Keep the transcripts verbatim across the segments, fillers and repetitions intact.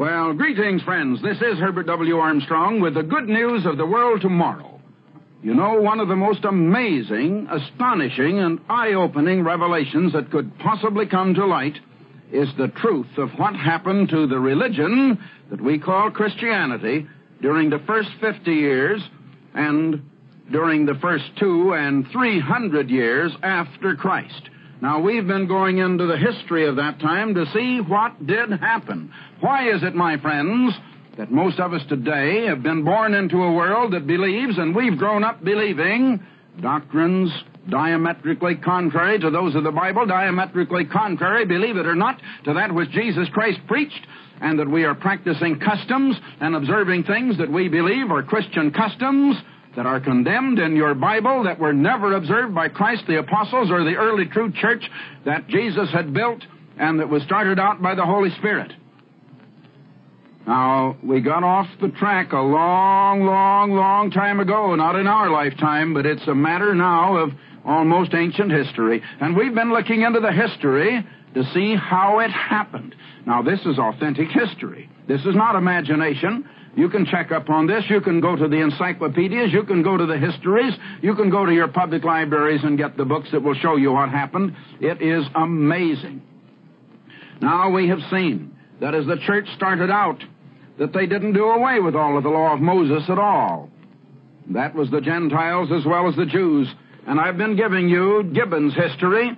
Well, greetings, friends. This is Herbert W. Armstrong with the good news of the world tomorrow. You know, one of the most amazing, astonishing, and eye-opening revelations that could possibly come to light is the truth of what happened to the religion that we call Christianity during the first fifty years and during the first two and three hundred years after Christ. Now, we've been going into the history of that time to see what did happen. Why is it, my friends, that most of us today have been born into a world that believes, and we've grown up believing, doctrines diametrically contrary to those of the Bible, diametrically contrary, believe it or not, to that which Jesus Christ preached, and that we are practicing customs and observing things that we believe are Christian customs that are condemned in your Bible, that were never observed by Christ, the apostles, or the early true church that Jesus had built and that was started out by the Holy Spirit. Now, we got off the track a long, long, long time ago, not in our lifetime, but it's a matter now of almost ancient history. And we've been looking into the history to see how it happened. Now, this is authentic history. This is not imagination. You can check up on this. You can go to the encyclopedias. You can go to the histories. You can go to your public libraries and get the books that will show you what happened. It is amazing. Now, we have seen that as the church started out, that they didn't do away with all of the law of Moses at all. That was the Gentiles as well as the Jews. And I've been giving you Gibbon's history,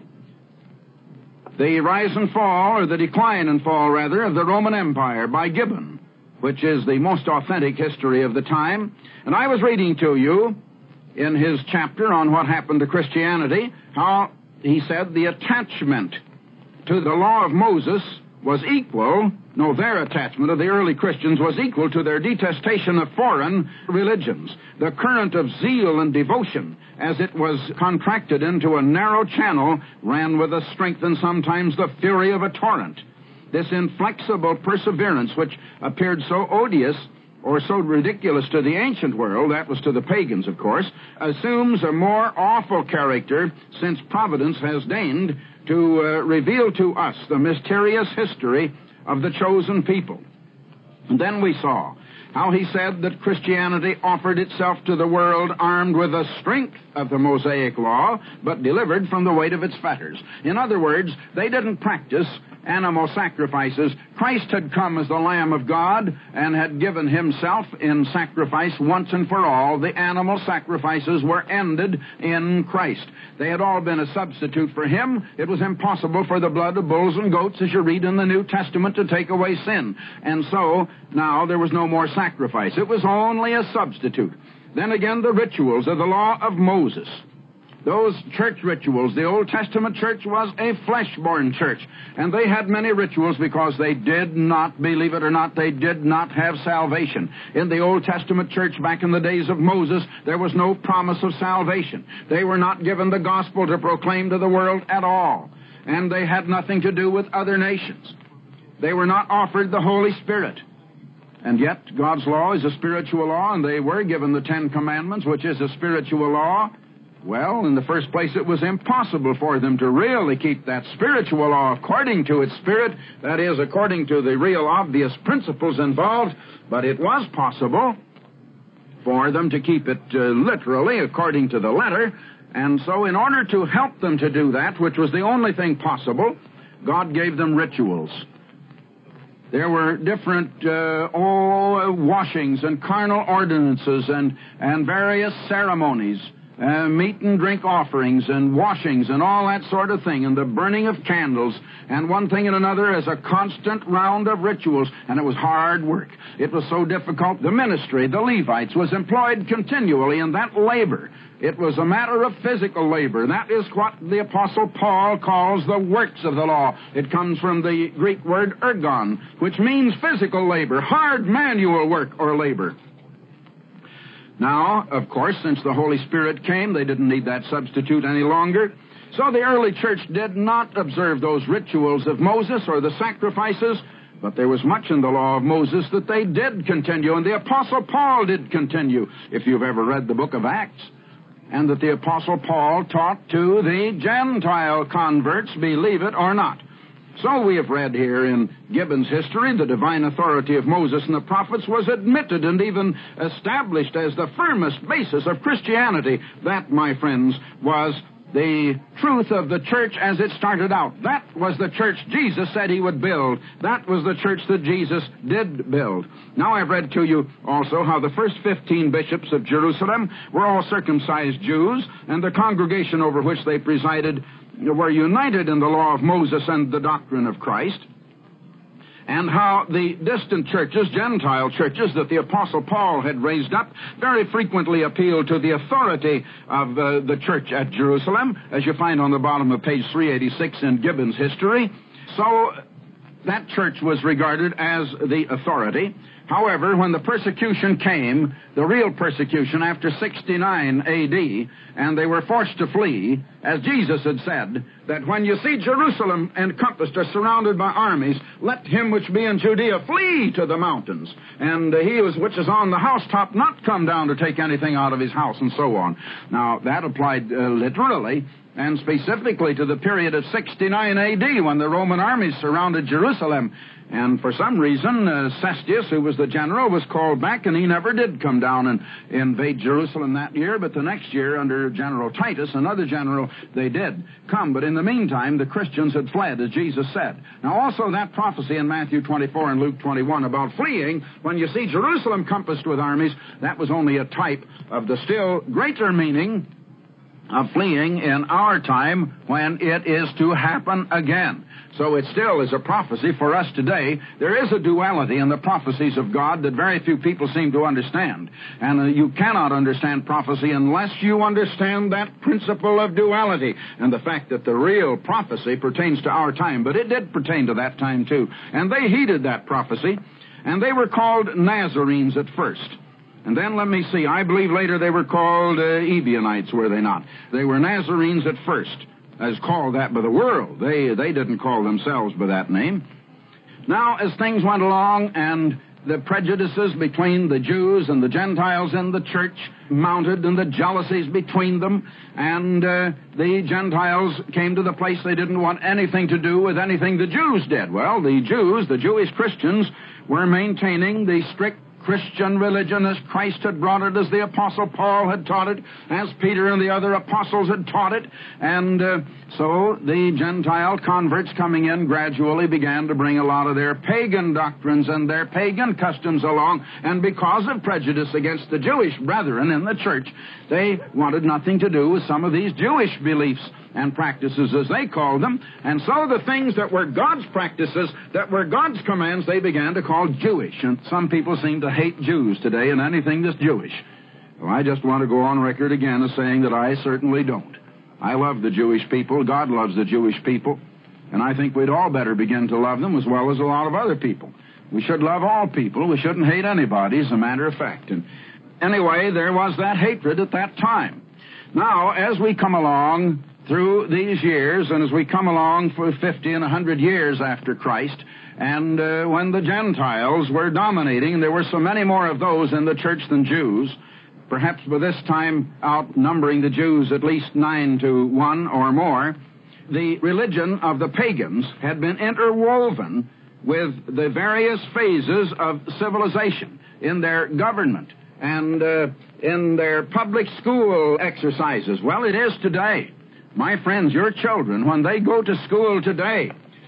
the rise and fall, or the decline and fall, rather, of the Roman Empire by Gibbon, which is the most authentic history of the time. And I was reading to you in his chapter on what happened to Christianity, how he said the attachment to the law of Moses was equal, no, their attachment of the early Christians was equal to their detestation of foreign religions. The current of zeal and devotion, as it was contracted into a narrow channel, ran with the strength and sometimes the fury of a torrent. This inflexible perseverance, which appeared so odious or so ridiculous to the ancient world, that was to the pagans, of course, assumes a more awful character since Providence has deigned to uh, reveal to us the mysterious history of the chosen people. And then we saw how he said that Christianity offered itself to the world armed with the strength of the Mosaic law, but delivered from the weight of its fetters. In other words, they didn't practice animal sacrifices. Christ had come as the Lamb of God and had given himself in sacrifice once and for all. The animal sacrifices were ended in Christ. They had all been a substitute for him. It was impossible for the blood of bulls and goats, as you read in the New Testament, to take away sin. And so, now there was no more sacrifice. It was only a substitute. Then again, the rituals of the law of Moses. Those church rituals, the Old Testament church was a flesh-born church, and they had many rituals because they did not, believe it or not, they did not have salvation. In the Old Testament church back in the days of Moses, there was no promise of salvation. They were not given the gospel to proclaim to the world at all, and they had nothing to do with other nations. They were not offered the Holy Spirit. And yet, God's law is a spiritual law, and they were given the Ten Commandments, which is a spiritual law. Well, in the first place, it was impossible for them to really keep that spiritual law according to its spirit, that is, according to the real obvious principles involved, but it was possible for them to keep it uh, literally according to the letter. And so in order to help them to do that, which was the only thing possible, God gave them rituals. There were different uh, oh, washings and carnal ordinances and, and various ceremonies, uh, meat and drink offerings and washings and all that sort of thing, and the burning of candles and one thing and another as a constant round of rituals. And it was hard work. It was so difficult. The ministry, the Levites, was employed continually in that labor. It was a matter of physical labor. That is what the Apostle Paul calls the works of the law. It comes from the Greek word ergon, which means physical labor, hard manual work or labor. Now, of course, since the Holy Spirit came, they didn't need that substitute any longer. So the early church did not observe those rituals of Moses or the sacrifices, but there was much in the law of Moses that they did continue, and the Apostle Paul did continue, if you've ever read the book of Acts. And that the Apostle Paul taught to the Gentile converts, believe it or not. So we have read here in Gibbon's history, the divine authority of Moses and the prophets was admitted and even established as the firmest basis of Christianity. That, my friends, was the truth of the church as it started out. That was the church Jesus said he would build. That was the church that Jesus did build. Now I've read to you also how the first fifteen bishops of Jerusalem were all circumcised Jews, and the congregation over which they presided were united in the law of Moses and the doctrine of Christ, and how the distant churches, Gentile churches, that the Apostle Paul had raised up, very frequently appealed to the authority of uh, the church at Jerusalem, as you find on the bottom of page three eighty-six in Gibbon's history. So that church was regarded as the authority. However, when the persecution came, the real persecution after sixty-nine A D, and they were forced to flee, as Jesus had said, that when you see Jerusalem encompassed or surrounded by armies, let him which be in Judea flee to the mountains, and uh, he which is on the housetop not come down to take anything out of his house, and so on. Now, that applied uh, literally and specifically to the period of sixty-nine A D when the Roman armies surrounded Jerusalem. And for some reason, uh, Cestius, who was the general, was called back, and he never did come down and invade Jerusalem that year. But the next year, under General Titus, another general, they did come. But in the meantime, the Christians had fled, as Jesus said. Now, also that prophecy in Matthew twenty-four and Luke twenty-one about fleeing, when you see Jerusalem compassed with armies, that was only a type of the still greater meaning of fleeing in our time when it is to happen again. So it still is a prophecy for us today. There is a duality in the prophecies of God that very few people seem to understand. And uh, you cannot understand prophecy unless you understand that principle of duality and the fact that the real prophecy pertains to our time. But it did pertain to that time too. And they heeded that prophecy, and they were called Nazarenes at first. And then, let me see, I believe later they were called uh, Ebionites, were they not? They were Nazarenes at first, as called that by the world. They, they didn't call themselves by that name. Now, as things went along and the prejudices between the Jews and the Gentiles in the church mounted, and the jealousies between them, and uh, the Gentiles came to the place they didn't want anything to do with anything the Jews did. Well, the Jews, the Jewish Christians, were maintaining the strict Christian religion as Christ had brought it, as the Apostle Paul had taught it, as Peter and the other apostles had taught it. And uh, so the Gentile converts coming in gradually began to bring a lot of their pagan doctrines and their pagan customs along. And because of prejudice against the Jewish brethren in the church, they wanted nothing to do with some of these Jewish beliefs and practices, as they called them. And so the things that were God's practices, that were God's commands, they began to call Jewish. And some people seem to hate Jews today and anything that's Jewish. Well, I just want to go on record again as saying that I certainly don't. I love the Jewish people. God loves the Jewish people. And I think we'd all better begin to love them as well as a lot of other people. We should love all people. We shouldn't hate anybody, as a matter of fact. And anyway, there was that hatred at that time. Now, as we come along through these years, and as we come along for fifty and a hundred years after Christ, and uh, when the Gentiles were dominating, there were so many more of those in the church than Jews, perhaps by this time outnumbering the Jews at least nine to one or more, the religion of the pagans had been interwoven with the various phases of civilization in their government and uh, in their public school exercises. Well, it is today. My friends, your children, when they go to school today,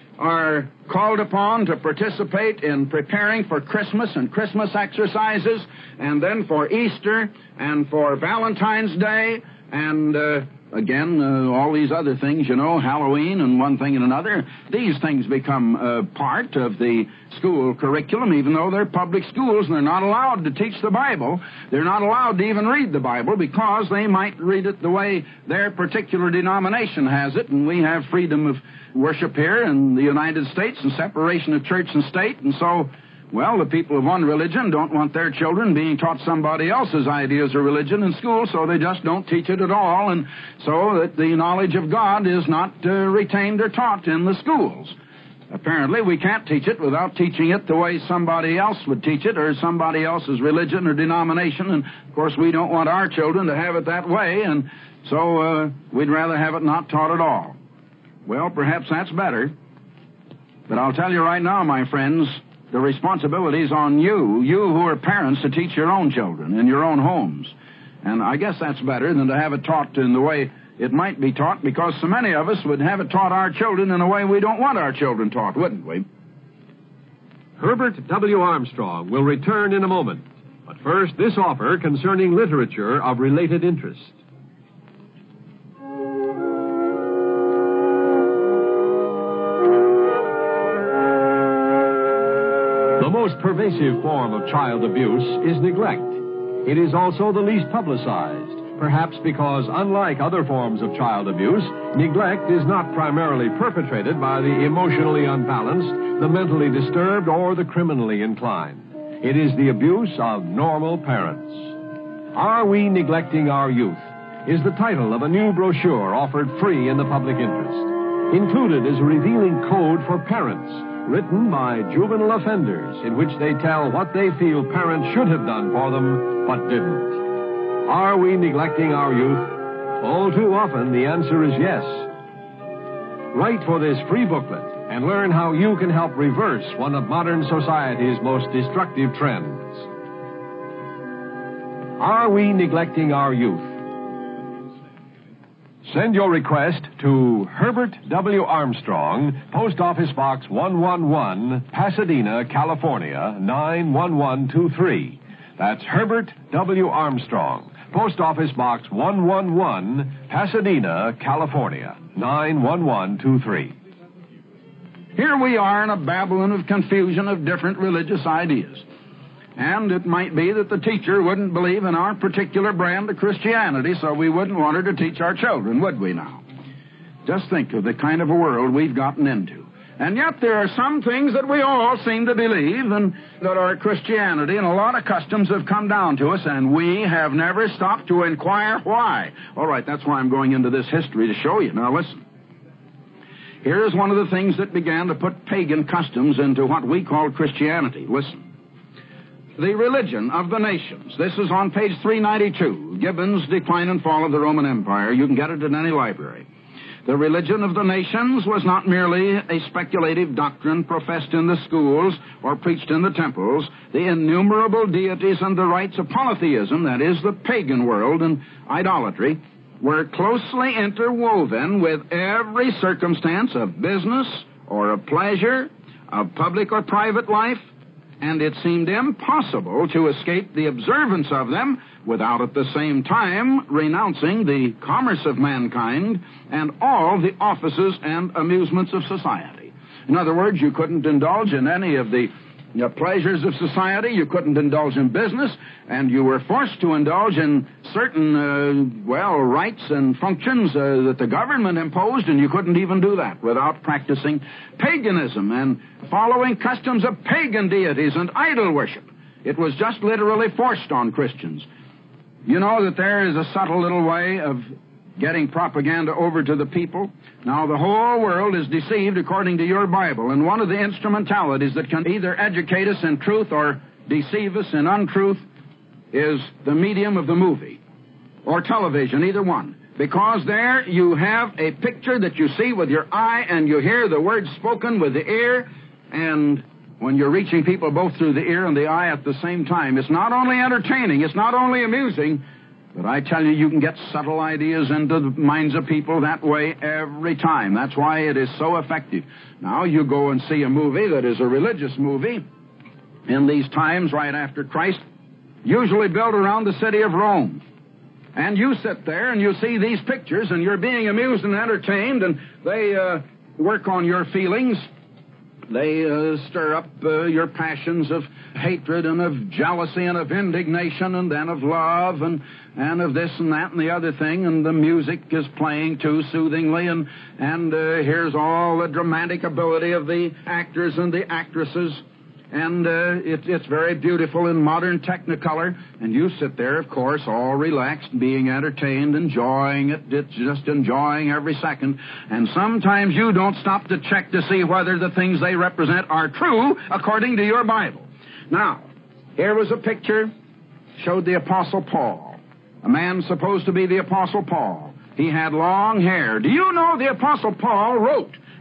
are called upon to participate in preparing for Christmas and Christmas exercises, and then for Easter, and for Valentine's Day, and uh, again, uh, all these other things, you know, Halloween and one thing and another. These things become uh, part of the school curriculum, even though they're public schools, and they're not allowed to teach the Bible. They're not allowed to even read the Bible because they might read it the way their particular denomination has it, and we have freedom of worship here in the United States and separation of church and state, and so, well, the people of one religion don't want their children being taught somebody else's ideas of religion in school, so they just don't teach it at all, and so that the knowledge of God is not uh, retained or taught in the schools. Apparently, we can't teach it without teaching it the way somebody else would teach it, or somebody else's religion or denomination, and of course we don't want our children to have it that way, and so uh, we'd rather have it not taught at all. Well, perhaps that's better. But I'll tell you right now, my friends, the responsibility's on you, you who are parents, to teach your own children in your own homes. And I guess that's better than to have it taught in the way it might be taught, because so many of us would have it taught our children in a way we don't want our children taught, wouldn't we? Herbert W. Armstrong will return in a moment. But first, this offer concerning literature of related interest. The most pervasive form of child abuse is neglect. It is also the least publicized, perhaps because, unlike other forms of child abuse, neglect is not primarily perpetrated by the emotionally unbalanced, the mentally disturbed, or the criminally inclined. It is the abuse of normal parents. Are We Neglecting Our Youth? Is the title of a new brochure offered free in the public interest. Included is a revealing code for parents, written by juvenile offenders, in which they tell what they feel parents should have done for them, but didn't. Are we neglecting our youth? All too often, the answer is yes. Write for this free booklet and learn how you can help reverse one of modern society's most destructive trends. Are we neglecting our youth? Send your request to Herbert W. Armstrong, Post Office Box one one one, Pasadena, California, nine one one two three. That's Herbert W. Armstrong, Post Office Box one one one, Pasadena, California, nine one one two three. Here we are in a Babylon of confusion of different religious ideas. And it might be that the teacher wouldn't believe in our particular brand of Christianity, so we wouldn't want her to teach our children, would we now? Just think of the kind of a world we've gotten into. And yet there are some things that we all seem to believe, and that our Christianity and a lot of customs have come down to us, and we have never stopped to inquire why. All right, that's why I'm going into this history, to show you. Now listen. Here's one of the things that began to put pagan customs into what we call Christianity. Listen. The Religion of the Nations. This is on page three ninety-two. Gibbon's Decline and Fall of the Roman Empire. You can get it in any library. The religion of the nations was not merely a speculative doctrine professed in the schools or preached in the temples. The innumerable deities and the rites of polytheism, that is, the pagan world and idolatry, were closely interwoven with every circumstance of business or of pleasure, of public or private life, and it seemed impossible to escape the observance of them without at the same time renouncing the commerce of mankind and all the offices and amusements of society. In other words, you couldn't indulge in any of the you know, pleasures of society, you couldn't indulge in business, and you were forced to indulge in certain, uh, well, rights and functions uh, that the government imposed, and you couldn't even do that without practicing paganism and following customs of pagan deities and idol worship. It was just literally forced on Christians. You know that there is a subtle little way of getting propaganda over to the people. Now, the whole world is deceived according to your Bible, and one of the instrumentalities that can either educate us in truth or deceive us in untruth is the medium of the movie or television, either one. Because there you have a picture that you see with your eye and you hear the words spoken with the ear, and when you're reaching people both through the ear and the eye at the same time, it's not only entertaining, it's not only amusing, but I tell you, you can get subtle ideas into the minds of people that way every time. That's why it is so effective. Now, you go and see a movie that is a religious movie in these times right after Christ, usually built around the city of Rome. And you sit there and you see these pictures and you're being amused and entertained, and they uh, work on your feelings. They uh, stir up uh, your passions of hatred and of jealousy and of indignation and then of love and, and of this and that and the other thing. And the music is playing too soothingly. And, and uh, here's all the dramatic ability of the actors and the actresses. And uh, it, it's very beautiful in modern technicolor. And you sit there, of course, all relaxed, being entertained, enjoying it. It's just enjoying every second. And sometimes you don't stop to check to see whether the things they represent are true according to your Bible. Now, here was a picture, showed the Apostle Paul, a man supposed to be the Apostle Paul. He had long hair. Do you know the Apostle Paul wrote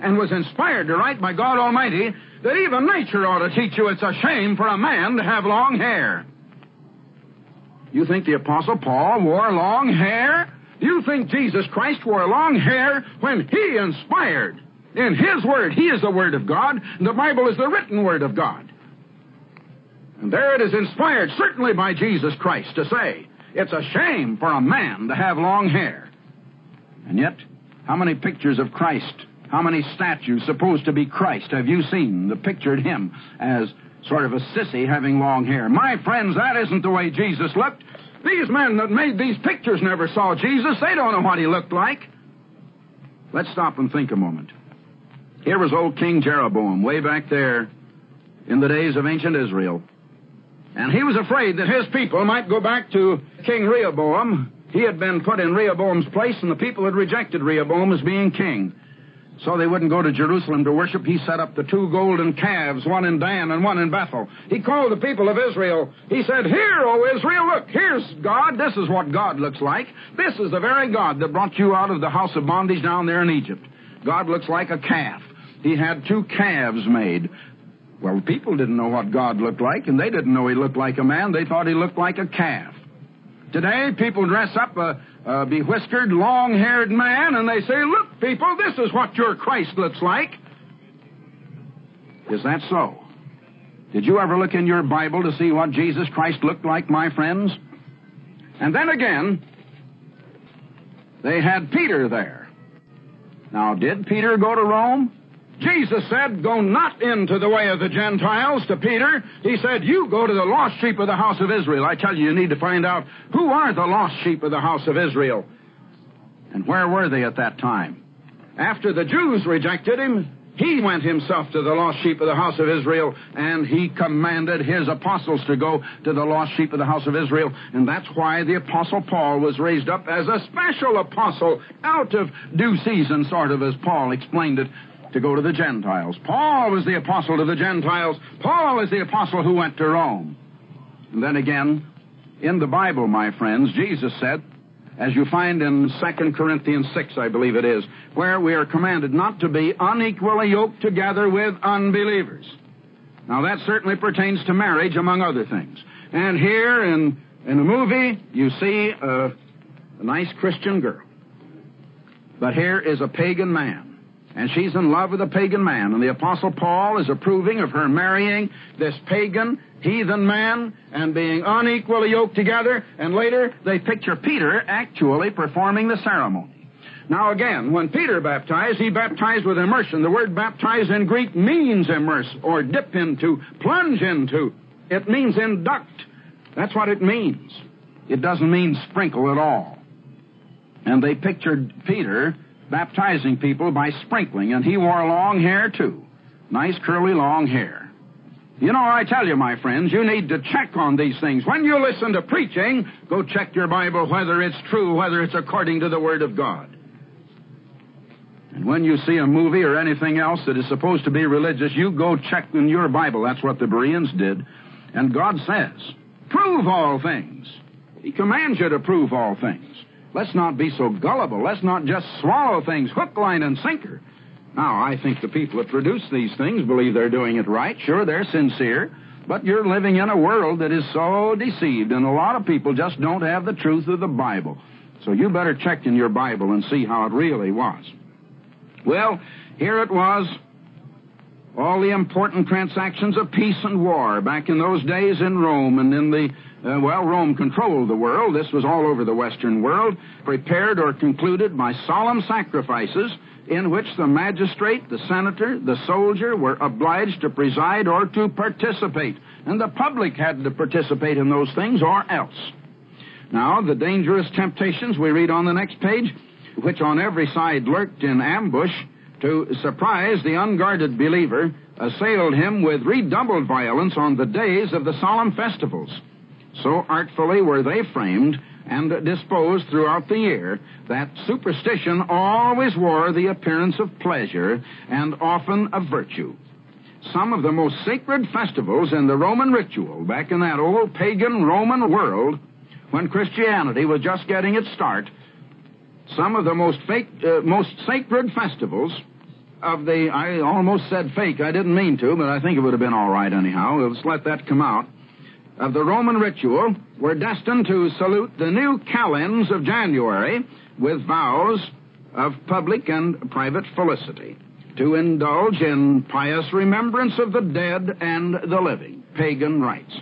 and was inspired to write by God Almighty that even nature ought to teach you it's a shame for a man to have long hair. You think the Apostle Paul wore long hair? Do you think Jesus Christ wore long hair when he inspired? In his Word, he is the Word of God, and the Bible is the written Word of God. And there it is inspired, certainly by Jesus Christ, to say, it's a shame for a man to have long hair. And yet, how many pictures of Christ, how many statues supposed to be Christ have you seen that pictured him as sort of a sissy having long hair? My friends, that isn't the way Jesus looked. These men that made these pictures never saw Jesus. They don't know what he looked like. Let's stop and think a moment. Here was old King Jeroboam, way back there in the days of ancient Israel. And he was afraid that his people might go back to King Rehoboam. He had been put in Rehoboam's place, and the people had rejected Rehoboam as being king. So they wouldn't go to Jerusalem to worship. He set up the two golden calves, one in Dan and one in Bethel. He called the people of Israel. He said, "Here, O Israel, look, here's God. This is what God looks like. This is the very God that brought you out of the house of bondage down there in Egypt. God looks like a calf." He had two calves made. Well, people didn't know what God looked like, and they didn't know he looked like a man. They thought he looked like a calf. Today, people dress up a, a bewhiskered, long-haired man, and they say, "Look, people, this is what your Christ looks like." Is that so? Did you ever look in your Bible to see what Jesus Christ looked like, my friends? And then again, they had Peter there. Now, did Peter go to Rome? Jesus said, "Go not into the way of the Gentiles," to Peter. He said, "You go to the lost sheep of the house of Israel." I tell you, you need to find out who are the lost sheep of the house of Israel. And where were they at that time? After the Jews rejected him, he went himself to the lost sheep of the house of Israel, and he commanded his apostles to go to the lost sheep of the house of Israel. And that's why the Apostle Paul was raised up as a special apostle out of due season, sort of, as Paul explained it, to go to the Gentiles. Paul was the apostle to the Gentiles. Paul is the apostle who went to Rome. And then again, in the Bible, my friends, Jesus said, as you find in Second Corinthians six, I believe it is, where we are commanded not to be unequally yoked together with unbelievers. Now, that certainly pertains to marriage, among other things. And here in, in a movie, you see a, a nice Christian girl. But here is a pagan man. And she's in love with a pagan man. And the Apostle Paul is approving of her marrying this pagan, heathen man and being unequally yoked together. And later, they picture Peter actually performing the ceremony. Now again, when Peter baptized, he baptized with immersion. The word baptize in Greek means immerse, or dip into, plunge into. It means induct. That's what it means. It doesn't mean sprinkle at all. And they pictured Peter baptizing people by sprinkling, and he wore long hair too. Nice curly long hair. You know, I tell you, my friends, you need to check on these things. When you listen to preaching, go check your Bible whether it's true, whether it's according to the Word of God. And when you see a movie or anything else that is supposed to be religious, you go check in your Bible. That's what the Bereans did. And God says, prove all things. He commands you to prove all things. Let's not be so gullible. Let's not just swallow things hook, line, and sinker. Now, I think the people that produce these things believe they're doing it right. Sure, they're sincere. But you're living in a world that is so deceived, and a lot of people just don't have the truth of the Bible. So you better check in your Bible and see how it really was. Well, here it was. All the important transactions of peace and war back in those days in Rome and in the Uh, well, Rome controlled the world. This was all over the Western world, prepared or concluded by solemn sacrifices in which the magistrate, the senator, the soldier were obliged to preside or to participate. And the public had to participate in those things or else. Now, the dangerous temptations we read on the next page, which on every side lurked in ambush to surprise the unguarded believer, assailed him with redoubled violence on the days of the solemn festivals. So artfully were they framed and disposed throughout the year that superstition always wore the appearance of pleasure and often of virtue. Some of the most sacred festivals in the Roman ritual, back in that old pagan Roman world, when Christianity was just getting its start, some of the most, fake, uh, most sacred festivals of the, I almost said fake, I didn't mean to, but I think it would have been all right anyhow. Let's let that come out. Of the Roman ritual were destined to salute the new calends of January with vows of public and private felicity, to indulge in pious remembrance of the dead and the living, pagan rites,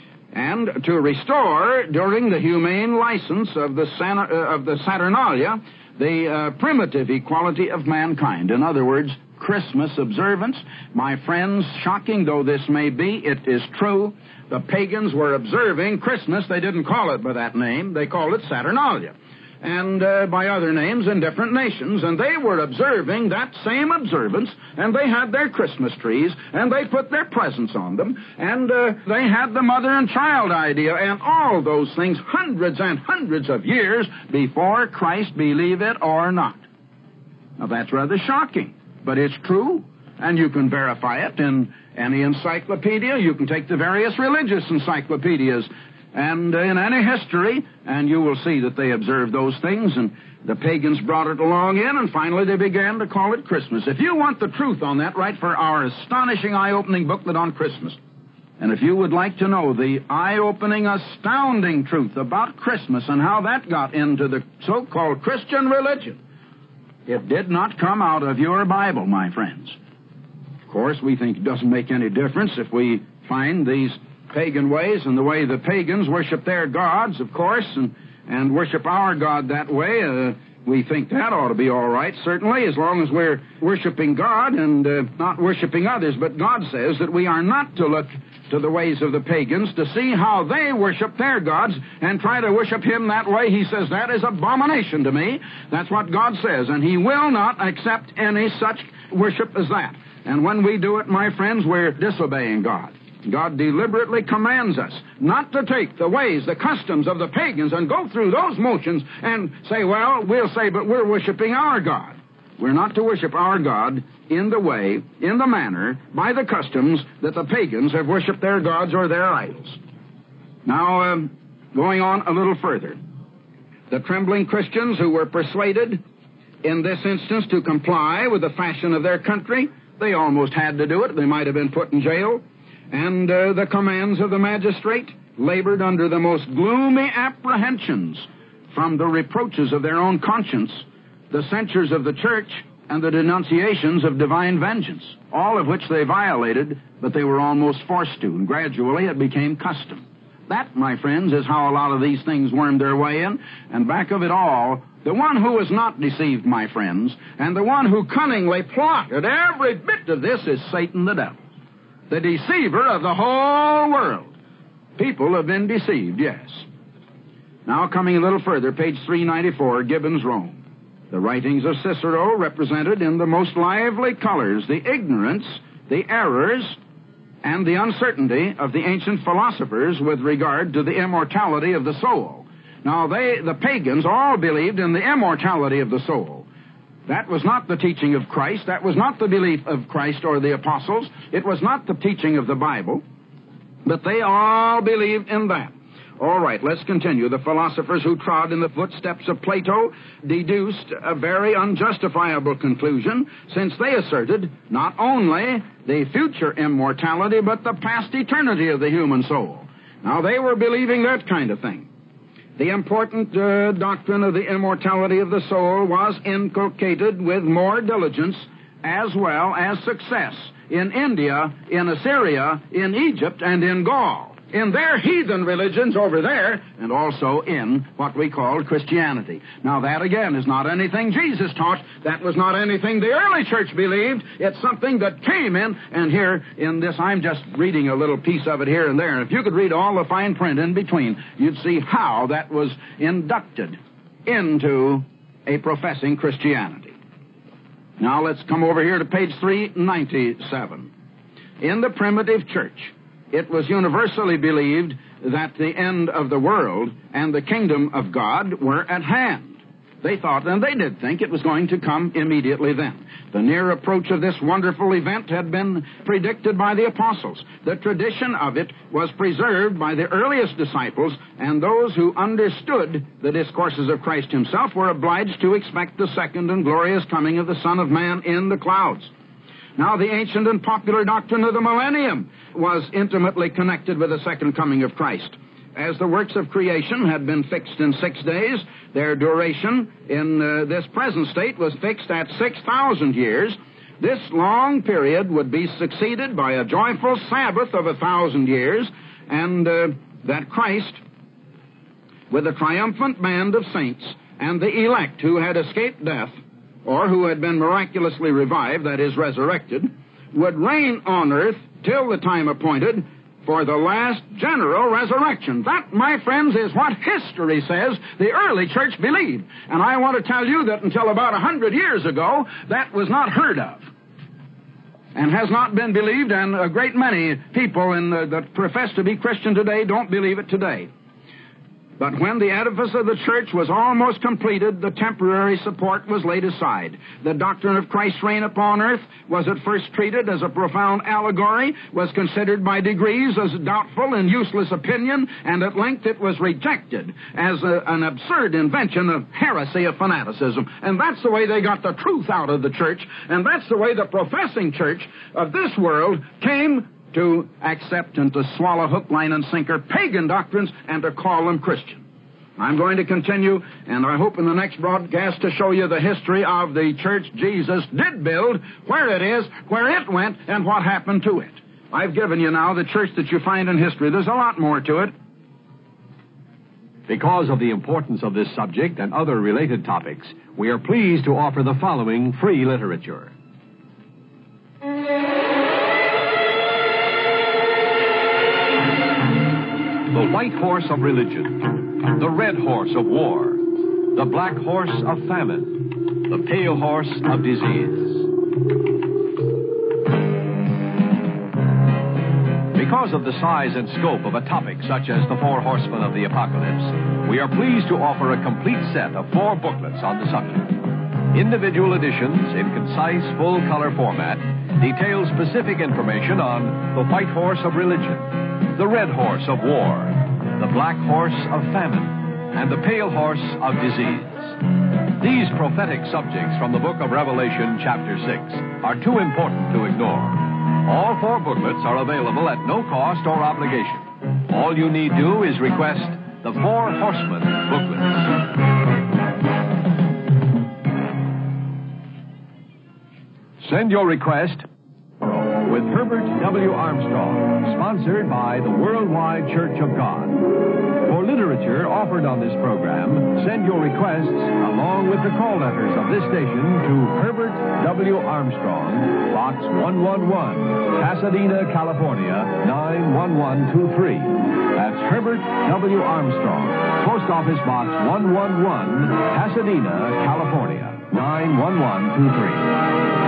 and to restore, during the humane license of the, San, uh, of the Saturnalia, the uh, primitive equality of mankind. In other words, Christmas observance. My friends, shocking though this may be, it is true. The pagans were observing Christmas. They didn't call it by that name. They called it Saturnalia, and uh, by other names in different nations, and they were observing that same observance, and they had their Christmas trees, and they put their presents on them, and uh, they had the mother and child idea, and all those things hundreds and hundreds of years before Christ, believe it or not. Now, that's rather shocking, but it's true, and you can verify it in any encyclopedia. You can take the various religious encyclopedias and in any history, and you will see that they observed those things, and the pagans brought it along in, and finally they began to call it Christmas. If you want the truth on that, write for our astonishing, eye-opening booklet on Christmas. And if you would like to know the eye-opening, astounding truth about Christmas and how that got into the so-called Christian religion, it did not come out of your Bible, my friends. Of course, we think it doesn't make any difference if we find these pagan ways and the way the pagans worship their gods, of course, and, and worship our God that way. Uh, we think that ought to be all right, certainly, as long as we're worshiping God and uh, not worshiping others. But God says that we are not to look to the ways of the pagans to see how they worship their gods and try to worship Him that way. He says that is abomination to me. That's what God says, and He will not accept any such worship as that. And when we do it, my friends, we're disobeying God. God deliberately commands us not to take the ways, the customs of the pagans and go through those motions and say, well, we'll say, but we're worshiping our God. We're not to worship our God in the way, in the manner, by the customs that the pagans have worshiped their gods or their idols. Now, um, going on a little further, the trembling Christians who were persuaded in this instance to comply with the fashion of their country, they almost had to do it. They might have been put in jail. And uh, the commands of the magistrate labored under the most gloomy apprehensions from the reproaches of their own conscience, the censures of the church, and the denunciations of divine vengeance, all of which they violated, but they were almost forced to, and gradually it became custom. That, my friends, is how a lot of these things wormed their way in, and back of it all, the one who was not deceived, my friends, and the one who cunningly plotted every bit of this is Satan the devil, the deceiver of the whole world. People have been deceived, yes. Now, coming a little further, page three ninety-four, Gibbon's Rome. The writings of Cicero represented in the most lively colors the ignorance, the errors, and the uncertainty of the ancient philosophers with regard to the immortality of the soul. Now, they, the pagans, all believed in the immortality of the soul. That was not the teaching of Christ. That was not the belief of Christ or the apostles. It was not the teaching of the Bible. But they all believed in that. All right, let's continue. The philosophers who trod in the footsteps of Plato deduced a very unjustifiable conclusion, since they asserted not only the future immortality, but the past eternity of the human soul. Now, they were believing that kind of thing. The important uh, doctrine of the immortality of the soul was inculcated with more diligence as well as success in India, in Assyria, in Egypt, and in Gaul, in their heathen religions over there, and also in what we called Christianity. Now, that, again, is not anything Jesus taught. That was not anything the early church believed. It's something that came in, and here in this, I'm just reading a little piece of it here and there, and if you could read all the fine print in between, you'd see how that was inducted into a professing Christianity. Now, let's come over here to page three ninety-seven. In the primitive church, it was universally believed that the end of the world and the kingdom of God were at hand. They thought, and they did think, it was going to come immediately then. The near approach of this wonderful event had been predicted by the apostles. The tradition of it was preserved by the earliest disciples, and those who understood the discourses of Christ himself were obliged to expect the second and glorious coming of the Son of Man in the clouds. Now, the ancient and popular doctrine of the millennium was intimately connected with the second coming of Christ. As the works of creation had been fixed in six days, their duration in uh, this present state was fixed at six thousand years. This long period would be succeeded by a joyful Sabbath of a thousand years, and uh, that Christ, with a triumphant band of saints and the elect who had escaped death, or who had been miraculously revived, that is, resurrected, would reign on earth till the time appointed for the last general resurrection. That, my friends, is what history says the early church believed. And I want to tell you that until about a hundred years ago, that was not heard of and has not been believed, and a great many people in the, that profess to be Christian today don't believe it today. But when the edifice of the church was almost completed, the temporary support was laid aside. The doctrine of Christ's reign upon earth was at first treated as a profound allegory, was considered by degrees as a doubtful and useless opinion, and at length it was rejected as a, an absurd invention of heresy, of fanaticism. And that's the way they got the truth out of the church, and that's the way the professing church of this world came to accept and to swallow hook, line, and sinker pagan doctrines and to call them Christian. I'm going to continue, and I hope in the next broadcast to show you the history of the church Jesus did build, where it is, where it went, and what happened to it. I've given you now the church that you find in history. There's a lot more to it. Because of the importance of this subject and other related topics, we are pleased to offer the following free literature. The white horse of religion, the red horse of war, the black horse of famine, the pale horse of disease. Because of the size and scope of a topic such as the four horsemen of the apocalypse, we are pleased to offer a complete set of four booklets on the subject. Individual editions in concise, full-color format detail specific information on the white horse of religion, the red horse of war, the black horse of famine, and the pale horse of disease. These prophetic subjects from the book of Revelation, chapter six, are too important to ignore. All four booklets are available at no cost or obligation. All you need do is request the Four Horsemen booklets. Send your request with Herbert W. Armstrong, sponsored by the Worldwide Church of God. For literature offered on this program, send your requests along with the call letters of this station to Herbert W. Armstrong, Box one one one, Pasadena, California, nine one one two three. That's Herbert W. Armstrong, Post Office Box one one one, Pasadena, California, nine one one two three.